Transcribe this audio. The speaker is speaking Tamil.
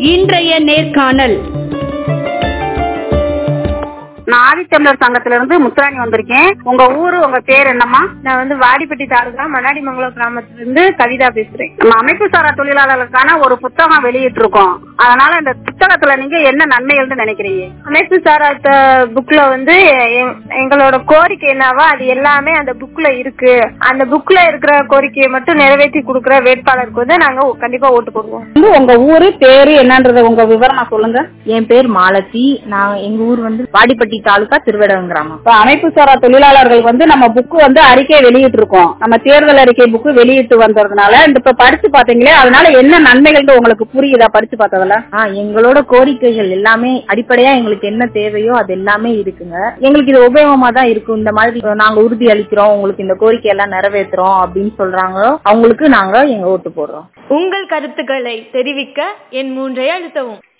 இன்றைய நேர்காணல். நான் ஆதித்தமிழர் சங்கத்திலிருந்து முத்துராணி வந்திருக்கேன். உங்க ஊரு, உங்க பேர் என்னம்மா? நான் வாடிப்பட்டி தாலுகா மண்ணாடிமங்கலம் கிராமத்திலிருந்து கவிதா பேசுறேன். நம்ம அமைப்பு சாரா தொழிலாளர்களுக்கான ஒரு புத்தகம் வெளியிட்டு இருக்கோம். அதனால இந்த புத்தகத்துல நீங்க என்ன நன்மைகள்னு நினைக்கிறீங்க? அமைப்பு சாரா புக்ல எங்களோட கோரிக்கை என்னவோ அது எல்லாமே அந்த புக்ல இருக்கு. அந்த புக்ல இருக்கிற கோரிக்கையை மட்டும் நிறைவேற்றி கொடுக்கிற வேட்பாளருக்கு நாங்க கண்டிப்பா ஓட்டு போடுவோம். உங்க ஊரு பேரு என்னன்றத உங்க விவரம் சொல்லுங்க. என் பேர் மாலதி. நான் எங்க ஊர் வாடிப்பட்டி தாலுகா திருவேடம் கிராமம். அமைப்பு சாரா தொழிலாளர்கள் நம்ம புக்கு அறிக்கை வெளியிட்டு இருக்கோம். நம்ம தேர்தல் அறிக்கை புக்கு வெளியிட்டு வந்ததுனால இப்ப படிச்சு பாத்தீங்களே, அதனால என்ன நன்மைகள் உங்களுக்கு புரியுதா படிச்சு பார்த்ததுல? எங்களோட கோரிக்கைகள் எல்லாமே அடிப்படையா எங்களுக்கு என்ன தேவையோ அது எல்லாமே இருக்குங்க. எங்களுக்கு இது உபயோகமா தான் இருக்கும். இந்த மாதிரி நாங்க உறுதி அளிக்கிறோம், உங்களுக்கு இந்த கோரிக்கை எல்லாம் நிறைவேற்றுறோம் அப்படின்னு சொல்றாங்களோ அவங்களுக்கு நாங்க எங்க ஓட்டு போடுறோம். உங்கள் கருத்துக்களை தெரிவிக்க என் 3 அழுத்தவும்.